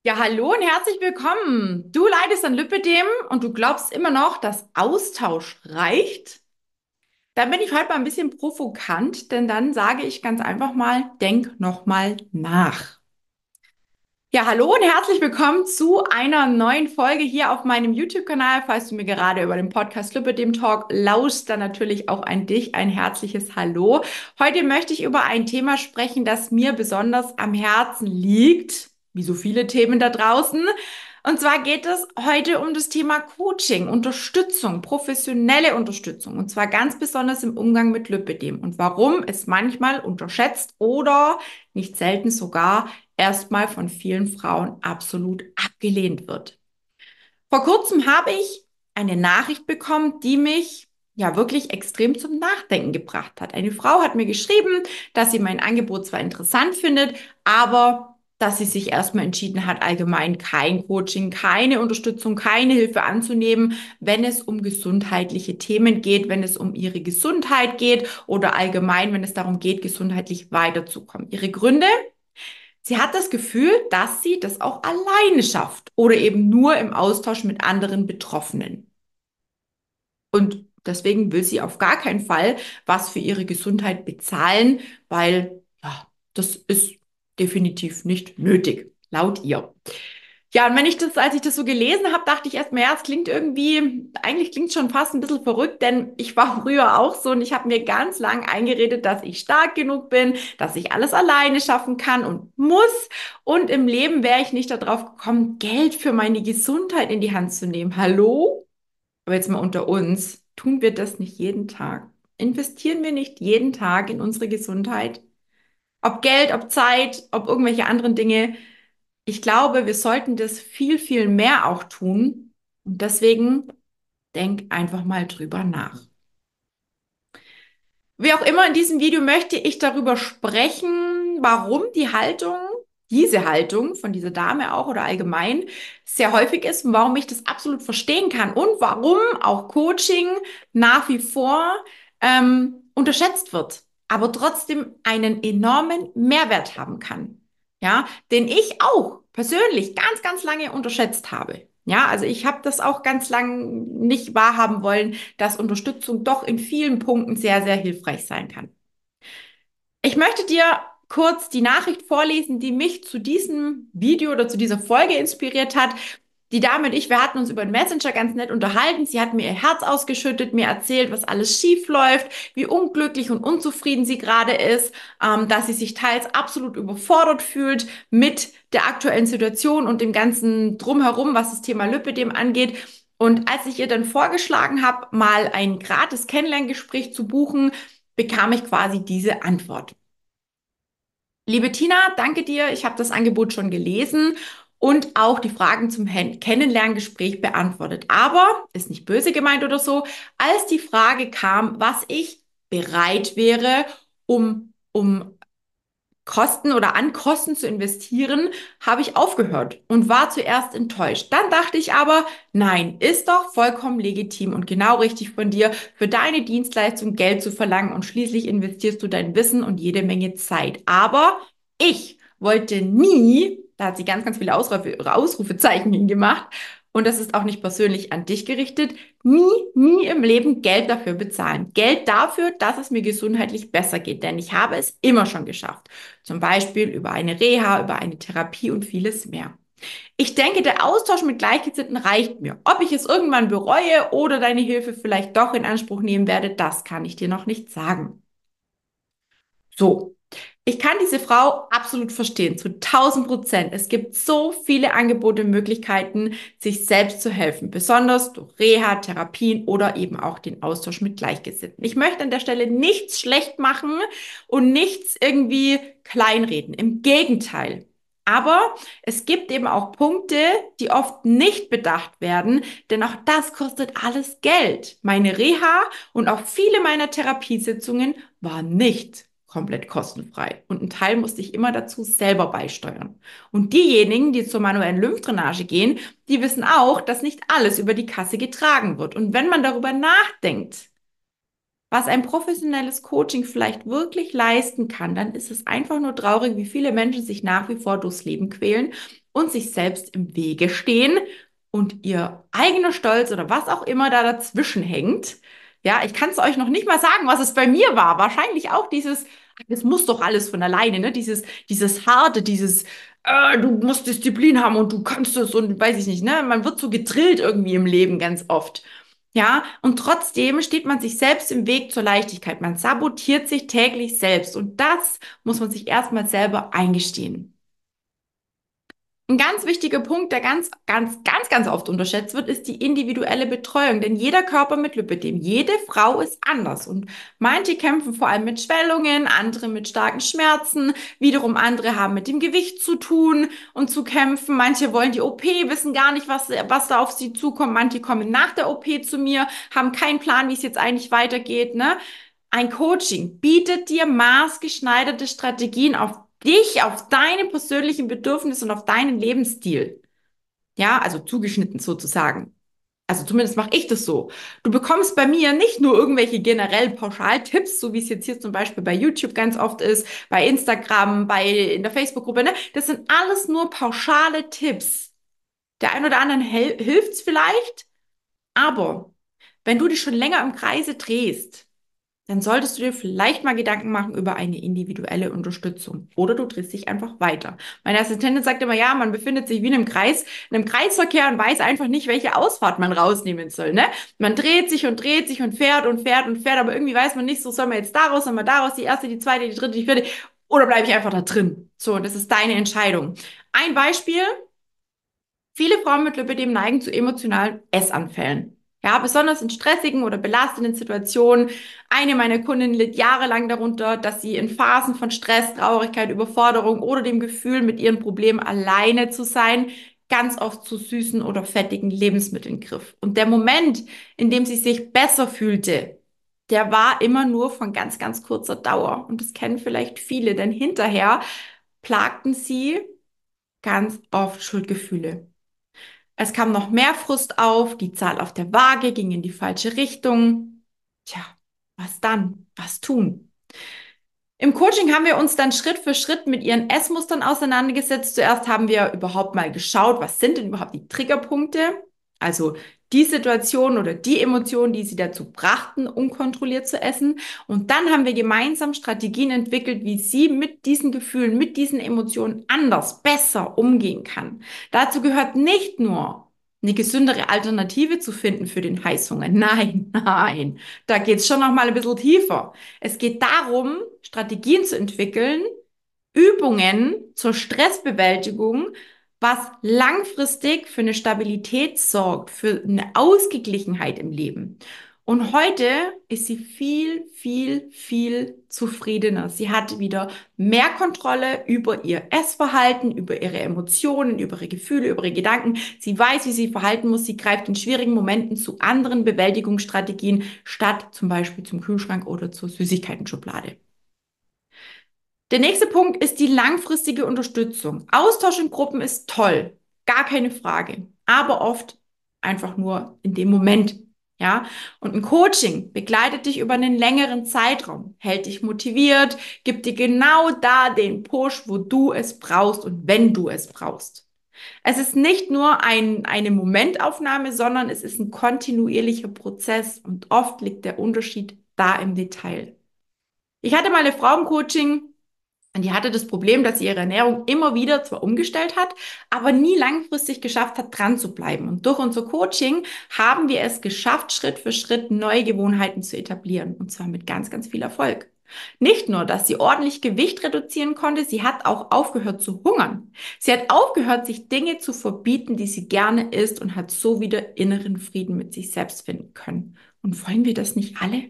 Ja, hallo und herzlich willkommen. Du leidest an Lipödem und du glaubst immer noch, dass Austausch reicht? Dann bin ich heute mal ein bisschen provokant, denn dann sage ich ganz einfach mal, denk noch mal nach. Ja, hallo und herzlich willkommen zu einer neuen Folge hier auf meinem YouTube-Kanal. Falls du mir gerade über den Podcast Lipödem Talk lauschst, dann natürlich auch an dich ein herzliches Hallo. Heute möchte ich über ein Thema sprechen, das mir besonders am Herzen liegt, wie so viele Themen da draußen. Und zwar geht es heute um das Thema Coaching, Unterstützung, professionelle Unterstützung. Und zwar ganz besonders im Umgang mit Lipödem und warum es manchmal unterschätzt oder nicht selten sogar erstmal von vielen Frauen absolut abgelehnt wird. Vor kurzem habe ich eine Nachricht bekommen, die mich ja wirklich extrem zum Nachdenken gebracht hat. Eine Frau hat mir geschrieben, dass sie mein Angebot zwar interessant findet, aber dass sie sich erstmal entschieden hat, allgemein kein Coaching, keine Unterstützung, keine Hilfe anzunehmen, wenn es um gesundheitliche Themen geht, wenn es um ihre Gesundheit geht oder allgemein, wenn es darum geht, gesundheitlich weiterzukommen. Ihre Gründe? Sie hat das Gefühl, dass sie das auch alleine schafft oder eben nur im Austausch mit anderen Betroffenen. Und deswegen will sie auf gar keinen Fall was für ihre Gesundheit bezahlen, weil ja, das ist definitiv nicht nötig, laut ihr. Ja, und als ich das so gelesen habe, dachte ich erstmal, ja, es klingt irgendwie, eigentlich klingt es schon fast ein bisschen verrückt, denn ich war früher auch so und ich habe mir ganz lang eingeredet, dass ich stark genug bin, dass ich alles alleine schaffen kann und muss. Und im Leben wäre ich nicht darauf gekommen, Geld für meine Gesundheit in die Hand zu nehmen. Hallo? Aber jetzt mal unter uns, tun wir das nicht jeden Tag? Investieren wir nicht jeden Tag in unsere Gesundheit? Ob Geld, ob Zeit, ob irgendwelche anderen Dinge? Ich glaube, wir sollten das viel, viel mehr auch tun. Und deswegen denk einfach mal drüber nach. Wie auch immer, in diesem Video möchte ich darüber sprechen, warum diese Haltung von dieser Dame auch oder allgemein sehr häufig ist und warum ich das absolut verstehen kann und warum auch Coaching nach wie vor unterschätzt wird, aber trotzdem einen enormen Mehrwert haben kann. Ja, den ich auch persönlich ganz, ganz lange unterschätzt habe. Ja, also ich habe das auch ganz lang nicht wahrhaben wollen, dass Unterstützung doch in vielen Punkten sehr, sehr hilfreich sein kann. Ich möchte dir kurz die Nachricht vorlesen, die mich zu diesem Video oder zu dieser Folge inspiriert hat. Die Dame und ich, wir hatten uns über den Messenger ganz nett unterhalten. Sie hat mir ihr Herz ausgeschüttet, mir erzählt, was alles schief läuft, wie unglücklich und unzufrieden sie gerade ist, dass sie sich teils absolut überfordert fühlt mit der aktuellen Situation und dem ganzen Drumherum, was das Thema Lipödem angeht. Und als ich ihr dann vorgeschlagen habe, mal ein gratis Kennenlerngespräch zu buchen, bekam ich quasi diese Antwort. Liebe Tina, danke dir. Ich habe das Angebot schon gelesen und auch die Fragen zum Kennenlerngespräch beantwortet. Aber ist nicht böse gemeint oder so, als die Frage kam, was ich bereit wäre, um Kosten oder an Kosten zu investieren, habe ich aufgehört und war zuerst enttäuscht. Dann dachte ich aber, nein, ist doch vollkommen legitim und genau richtig von dir, für deine Dienstleistung Geld zu verlangen und schließlich investierst du dein Wissen und jede Menge Zeit. Aber ich wollte nie, da hat sie ganz, ganz viele Ausrufezeichen hingemacht, und das ist auch nicht persönlich an dich gerichtet, nie im Leben Geld dafür bezahlen. Geld dafür, dass es mir gesundheitlich besser geht, denn ich habe es immer schon geschafft. Zum Beispiel über eine Reha, über eine Therapie und vieles mehr. Ich denke, der Austausch mit Gleichgesinnten reicht mir. Ob ich es irgendwann bereue oder deine Hilfe vielleicht doch in Anspruch nehmen werde, das kann ich dir noch nicht sagen. So, ich kann diese Frau absolut verstehen, zu 1000%. Es gibt so viele Angebote und Möglichkeiten, sich selbst zu helfen, besonders durch Reha, Therapien oder eben auch den Austausch mit Gleichgesinnten. Ich möchte an der Stelle nichts schlecht machen und nichts irgendwie kleinreden. Im Gegenteil. Aber es gibt eben auch Punkte, die oft nicht bedacht werden, denn auch das kostet alles Geld. Meine Reha und auch viele meiner Therapiesitzungen waren nicht komplett kostenfrei. Und einen Teil musste ich immer dazu selber beisteuern. Und diejenigen, die zur manuellen Lymphdrainage gehen, die wissen auch, dass nicht alles über die Kasse getragen wird. Und wenn man darüber nachdenkt, was ein professionelles Coaching vielleicht wirklich leisten kann, dann ist es einfach nur traurig, wie viele Menschen sich nach wie vor durchs Leben quälen und sich selbst im Wege stehen und ihr eigener Stolz oder was auch immer da dazwischen hängt. Ja, ich kann es euch noch nicht mal sagen, was es bei mir war. Wahrscheinlich auch dieses, ach, das muss doch alles von alleine, ne? Dieses harte, du musst Disziplin haben und du kannst es und weiß ich nicht, ne? Man wird so gedrillt irgendwie im Leben ganz oft. Ja, und trotzdem steht man sich selbst im Weg zur Leichtigkeit. Man sabotiert sich täglich selbst und das muss man sich erstmal selber eingestehen. Ein ganz wichtiger Punkt, der ganz oft unterschätzt wird, ist die individuelle Betreuung. Denn jeder Körper mit Lipödem, jede Frau ist anders. Und manche kämpfen vor allem mit Schwellungen, andere mit starken Schmerzen, wiederum andere haben mit dem Gewicht zu tun und zu kämpfen. Manche wollen die OP, wissen gar nicht, was da auf sie zukommt. Manche kommen nach der OP zu mir, haben keinen Plan, wie es jetzt eigentlich weitergeht, ne? Ein Coaching bietet dir maßgeschneiderte Strategien auf dich, auf deine persönlichen Bedürfnisse und auf deinen Lebensstil. Ja, also zugeschnitten sozusagen. Also zumindest mache ich das so. Du bekommst bei mir nicht nur irgendwelche generell Pauschaltipps, so wie es jetzt hier zum Beispiel bei YouTube ganz oft ist, bei Instagram, in der Facebook-Gruppe, ne? Das sind alles nur pauschale Tipps. Der ein oder anderen hilft's vielleicht, aber wenn du dich schon länger im Kreise drehst, dann solltest du dir vielleicht mal Gedanken machen über eine individuelle Unterstützung. Oder du drehst dich einfach weiter. Meine Assistentin sagt immer, ja, man befindet sich wie in einem Kreisverkehr und weiß einfach nicht, welche Ausfahrt man rausnehmen soll, ne? Man dreht sich und fährt und fährt und fährt, aber irgendwie weiß man nicht, so soll man jetzt daraus, soll man daraus, die erste, die zweite, die dritte, die vierte, oder bleibe ich einfach da drin? So, und das ist deine Entscheidung. Ein Beispiel, viele Frauen mit Lipödem neigen zu emotionalen Essanfällen. Ja, besonders in stressigen oder belastenden Situationen. Eine meiner Kundinnen litt jahrelang darunter, dass sie in Phasen von Stress, Traurigkeit, Überforderung oder dem Gefühl, mit ihren Problemen alleine zu sein, ganz oft zu süßen oder fettigen Lebensmitteln griff. Und der Moment, in dem sie sich besser fühlte, der war immer nur von ganz kurzer Dauer. Und das kennen vielleicht viele, denn hinterher plagten sie ganz oft Schuldgefühle. Es kam noch mehr Frust auf, die Zahl auf der Waage ging in die falsche Richtung. Tja, was dann? Was tun? Im Coaching haben wir uns dann Schritt für Schritt mit ihren Essmustern auseinandergesetzt. Zuerst haben wir überhaupt mal geschaut, was sind denn überhaupt die Triggerpunkte? Also die Situation oder die Emotionen, die sie dazu brachten, unkontrolliert zu essen. Und dann haben wir gemeinsam Strategien entwickelt, wie sie mit diesen Gefühlen, mit diesen Emotionen anders, besser umgehen kann. Dazu gehört nicht nur eine gesündere Alternative zu finden für den Heißhunger. Nein, nein, da geht's schon noch mal ein bisschen tiefer. Es geht darum, Strategien zu entwickeln, Übungen zur Stressbewältigung, was langfristig für eine Stabilität sorgt, für eine Ausgeglichenheit im Leben. Und heute ist sie viel zufriedener. Sie hat wieder mehr Kontrolle über ihr Essverhalten, über ihre Emotionen, über ihre Gefühle, über ihre Gedanken. Sie weiß, wie sie verhalten muss. Sie greift in schwierigen Momenten zu anderen Bewältigungsstrategien, statt zum Beispiel zum Kühlschrank oder zur Süßigkeiten-Schublade. Der nächste Punkt ist die langfristige Unterstützung. Austausch in Gruppen ist toll, gar keine Frage, aber oft einfach nur in dem Moment. Ja, und ein Coaching begleitet dich über einen längeren Zeitraum, hält dich motiviert, gibt dir genau da den Push, wo du es brauchst und wenn du es brauchst. Es ist nicht nur eine Momentaufnahme, sondern es ist ein kontinuierlicher Prozess und oft liegt der Unterschied da im Detail. Ich hatte mal eine Frau im Coaching, und die hatte das Problem, dass sie ihre Ernährung immer wieder zwar umgestellt hat, aber nie langfristig geschafft hat, dran zu bleiben. Und durch unser Coaching haben wir es geschafft, Schritt für Schritt neue Gewohnheiten zu etablieren. Und zwar mit ganz viel Erfolg. Nicht nur, dass sie ordentlich Gewicht reduzieren konnte, sie hat auch aufgehört zu hungern. Sie hat aufgehört, sich Dinge zu verbieten, die sie gerne isst und hat so wieder inneren Frieden mit sich selbst finden können. Und wollen wir das nicht alle?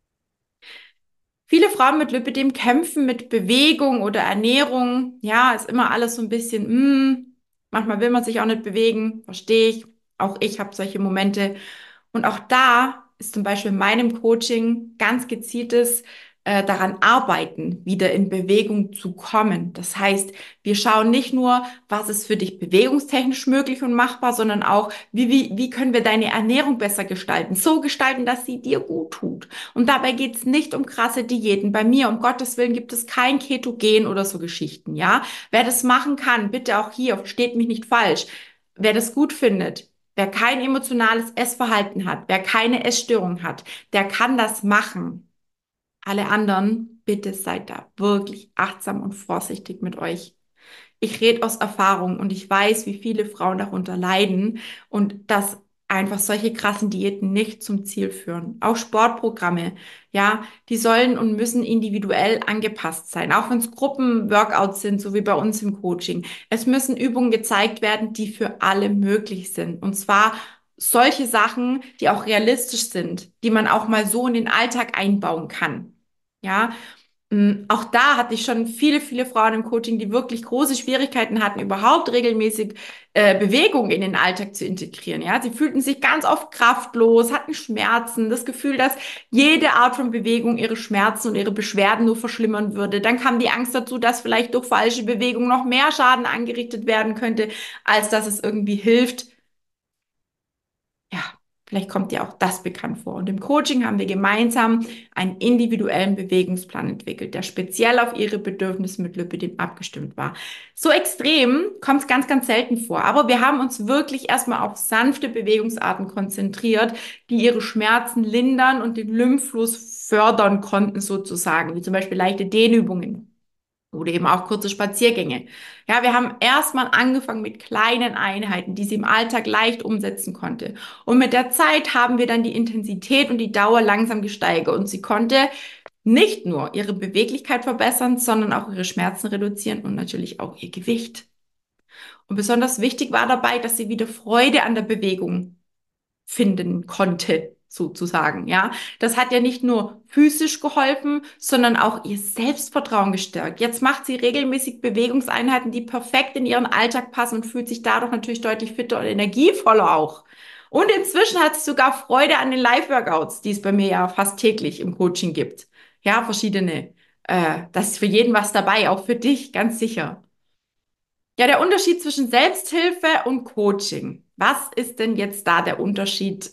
Viele Frauen mit Lipidem kämpfen mit Bewegung oder Ernährung. Ja, ist immer alles so ein bisschen, manchmal will man sich auch nicht bewegen, verstehe ich. Auch ich habe solche Momente. Und auch da ist zum Beispiel in meinem Coaching ganz gezieltes daran arbeiten, wieder in Bewegung zu kommen. Das heißt, wir schauen nicht nur, was ist für dich bewegungstechnisch möglich und machbar, sondern auch, wie können wir deine Ernährung besser gestalten? So gestalten, dass sie dir gut tut. Und dabei geht es nicht um krasse Diäten. Bei mir, um Gottes Willen, gibt es kein Ketogen oder so Geschichten, ja? Wer das machen kann, bitte auch hier, versteht mich nicht falsch. Wer das gut findet, wer kein emotionales Essverhalten hat, wer keine Essstörung hat, der kann das machen. Alle anderen, bitte seid da wirklich achtsam und vorsichtig mit euch. Ich rede aus Erfahrung und ich weiß, wie viele Frauen darunter leiden und dass einfach solche krassen Diäten nicht zum Ziel führen. Auch Sportprogramme, ja, die sollen und müssen individuell angepasst sein, auch wenn es Gruppenworkouts sind, so wie bei uns im Coaching. Es müssen Übungen gezeigt werden, die für alle möglich sind. Und zwar solche Sachen, die auch realistisch sind, die man auch mal so in den Alltag einbauen kann. Ja, auch da hatte ich schon viele Frauen im Coaching, die wirklich große Schwierigkeiten hatten, überhaupt regelmäßig Bewegung in den Alltag zu integrieren. Ja, sie fühlten sich ganz oft kraftlos, hatten Schmerzen, das Gefühl, dass jede Art von Bewegung ihre Schmerzen und ihre Beschwerden nur verschlimmern würde. Dann kam die Angst dazu, dass vielleicht durch falsche Bewegung noch mehr Schaden angerichtet werden könnte, als dass es irgendwie hilft. Ja, vielleicht kommt dir auch das bekannt vor. Und im Coaching haben wir gemeinsam einen individuellen Bewegungsplan entwickelt, der speziell auf ihre Bedürfnisse mit Lipidem abgestimmt war. So extrem kommt es ganz selten vor. Aber wir haben uns wirklich erstmal auf sanfte Bewegungsarten konzentriert, die ihre Schmerzen lindern und den Lymphfluss fördern konnten, sozusagen, wie zum Beispiel leichte Dehnübungen. Oder eben auch kurze Spaziergänge. Ja, wir haben erstmal angefangen mit kleinen Einheiten, die sie im Alltag leicht umsetzen konnte. Und mit der Zeit haben wir dann die Intensität und die Dauer langsam gesteigert. Und sie konnte nicht nur ihre Beweglichkeit verbessern, sondern auch ihre Schmerzen reduzieren und natürlich auch ihr Gewicht. Und besonders wichtig war dabei, dass sie wieder Freude an der Bewegung finden konnte, sozusagen, ja. Das hat ja nicht nur physisch geholfen, sondern auch ihr Selbstvertrauen gestärkt. Jetzt macht sie regelmäßig Bewegungseinheiten, die perfekt in ihren Alltag passen und fühlt sich dadurch natürlich deutlich fitter und energievoller auch. Und inzwischen hat sie sogar Freude an den Live-Workouts, die es bei mir ja fast täglich im Coaching gibt. Ja, verschiedene. Da ist für jeden was dabei, auch für dich, ganz sicher. Ja, der Unterschied zwischen Selbsthilfe und Coaching. Was ist denn jetzt da der Unterschied?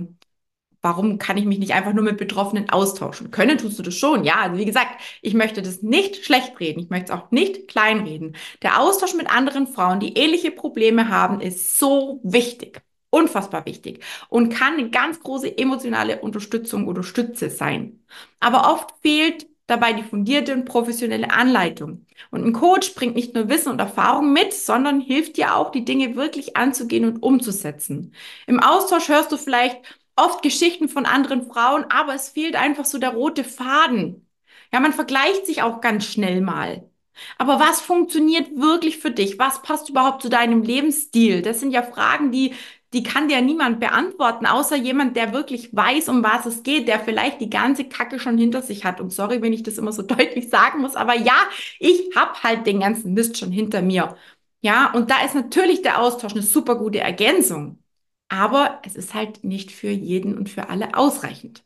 Warum kann ich mich nicht einfach nur mit Betroffenen austauschen? Können tust du das schon, ja. Also wie gesagt, ich möchte das nicht schlecht reden. Ich möchte es auch nicht kleinreden. Der Austausch mit anderen Frauen, die ähnliche Probleme haben, ist so wichtig. Unfassbar wichtig und kann eine ganz große emotionale Unterstützung oder Stütze sein. Aber oft fehlt dabei die fundierte und professionelle Anleitung. Und ein Coach bringt nicht nur Wissen und Erfahrung mit, sondern hilft dir auch, die Dinge wirklich anzugehen und umzusetzen. Im Austausch hörst du vielleicht oft Geschichten von anderen Frauen, aber es fehlt einfach so der rote Faden. Ja, man vergleicht sich auch ganz schnell mal. Aber was funktioniert wirklich für dich? Was passt überhaupt zu deinem Lebensstil? Das sind ja Fragen, die kann dir niemand beantworten, außer jemand, der wirklich weiß, um was es geht, der vielleicht die ganze Kacke schon hinter sich hat. Und sorry, wenn ich das immer so deutlich sagen muss, aber ja, ich habe halt den ganzen Mist schon hinter mir. Ja, und da ist natürlich der Austausch eine super gute Ergänzung. Aber es ist halt nicht für jeden und für alle ausreichend.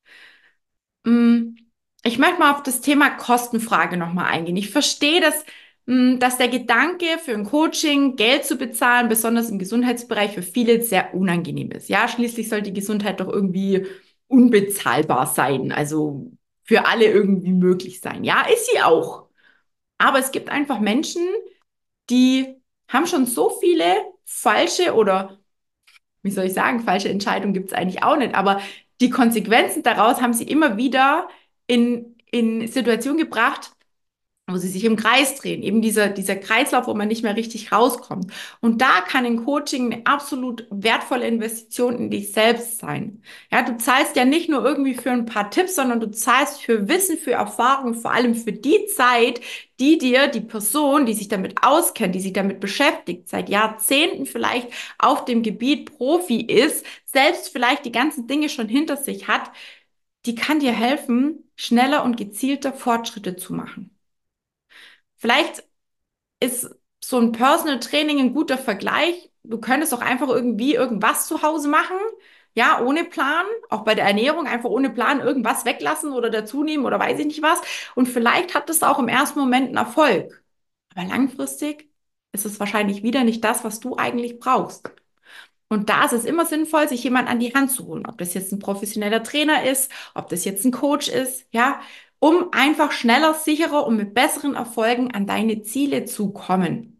Mm, Ich möchte mal auf das Thema Kostenfrage nochmal eingehen. Ich verstehe, dass der Gedanke für ein Coaching, Geld zu bezahlen, besonders im Gesundheitsbereich, für viele sehr unangenehm ist. Ja, schließlich soll die Gesundheit doch irgendwie unbezahlbar sein, also für alle irgendwie möglich sein. Ja, ist sie auch. Aber es gibt einfach Menschen, die haben schon so viele falsche oder wie soll ich sagen, falsche Entscheidungen gibt es eigentlich auch nicht, aber die Konsequenzen daraus haben sie immer wieder in Situationen gebracht, wo sie sich im Kreis drehen, eben dieser Kreislauf, wo man nicht mehr richtig rauskommt. Und da kann ein Coaching eine absolut wertvolle Investition in dich selbst sein. Ja, du zahlst ja nicht nur irgendwie für ein paar Tipps, sondern du zahlst für Wissen, für Erfahrung, vor allem für die Zeit, die dir die Person, die sich damit auskennt, die sich damit beschäftigt, seit Jahrzehnten vielleicht auf dem Gebiet Profi ist, selbst vielleicht die ganzen Dinge schon hinter sich hat, die kann dir helfen, schneller und gezielter Fortschritte zu machen. Vielleicht ist so ein Personal Training ein guter Vergleich. Du könntest auch einfach irgendwie irgendwas zu Hause machen. ja, ohne Plan, auch bei der Ernährung einfach ohne Plan irgendwas weglassen oder dazunehmen oder weiß ich nicht was. Und vielleicht hat es auch im ersten Moment einen Erfolg. Aber langfristig ist es wahrscheinlich wieder nicht das, was du eigentlich brauchst. Und da ist es immer sinnvoll, sich jemand an die Hand zu holen, ob das jetzt ein professioneller Trainer ist, ob das jetzt ein Coach ist, ja, um einfach schneller, sicherer und mit besseren Erfolgen an deine Ziele zu kommen.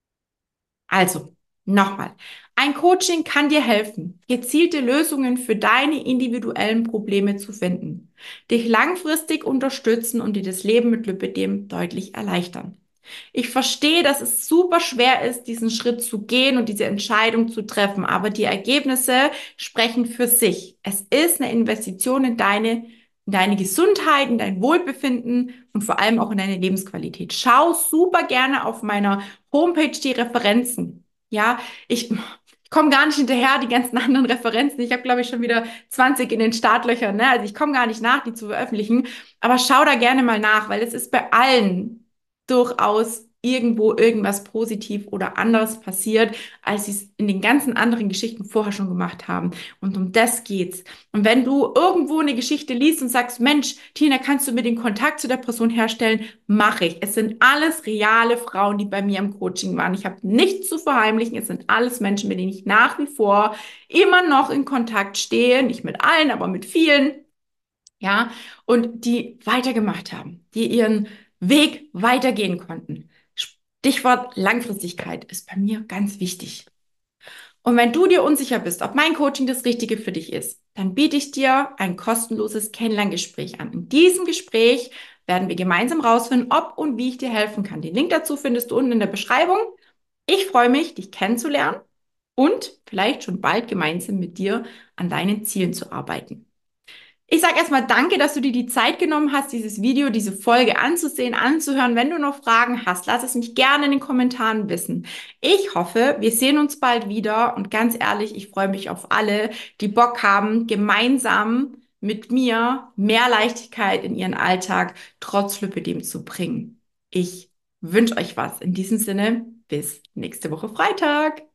Also, nochmal. Ein Coaching kann dir helfen, gezielte Lösungen für deine individuellen Probleme zu finden, dich langfristig unterstützen und dir das Leben mit Lipidem deutlich erleichtern. Ich verstehe, dass es super schwer ist, diesen Schritt zu gehen und diese Entscheidung zu treffen, aber die Ergebnisse sprechen für sich. Es ist eine Investition in deine Gesundheit, in dein Wohlbefinden und vor allem auch in deine Lebensqualität. Schau super gerne auf meiner Homepage die Referenzen. Ja, ich komme gar nicht hinterher, die ganzen anderen Referenzen. Ich habe, glaube ich, schon wieder 20 in den Startlöchern, ne? Also ich komme gar nicht nach, die zu veröffentlichen. Aber schau da gerne mal nach, weil es ist bei allen durchaus irgendwo irgendwas positiv oder anderes passiert, als sie es in den ganzen anderen Geschichten vorher schon gemacht haben. Und um das geht's. Und wenn du irgendwo eine Geschichte liest und sagst, Mensch, Tina, kannst du mir den Kontakt zu der Person herstellen? Mache ich. Es sind alles reale Frauen, die bei mir im Coaching waren. Ich habe nichts zu verheimlichen. Es sind alles Menschen, mit denen ich nach wie vor immer noch in Kontakt stehe. Nicht mit allen, aber mit vielen. Ja, und die weitergemacht haben, die ihren Weg weitergehen konnten. Stichwort Langfristigkeit ist bei mir ganz wichtig. Und wenn du dir unsicher bist, ob mein Coaching das Richtige für dich ist, dann biete ich dir ein kostenloses Kennenlerngespräch an. In diesem Gespräch werden wir gemeinsam rausfinden, ob und wie ich dir helfen kann. Den Link dazu findest du unten in der Beschreibung. Ich freue mich, dich kennenzulernen und vielleicht schon bald gemeinsam mit dir an deinen Zielen zu arbeiten. Ich sage erstmal danke, dass du dir die Zeit genommen hast, dieses Video, diese Folge anzusehen, anzuhören. Wenn du noch Fragen hast, lass es mich gerne in den Kommentaren wissen. Ich hoffe, wir sehen uns bald wieder und ganz ehrlich, ich freue mich auf alle, die Bock haben, gemeinsam mit mir mehr Leichtigkeit in ihren Alltag trotz Lipödem zu bringen. Ich wünsche euch was. In diesem Sinne, bis nächste Woche Freitag.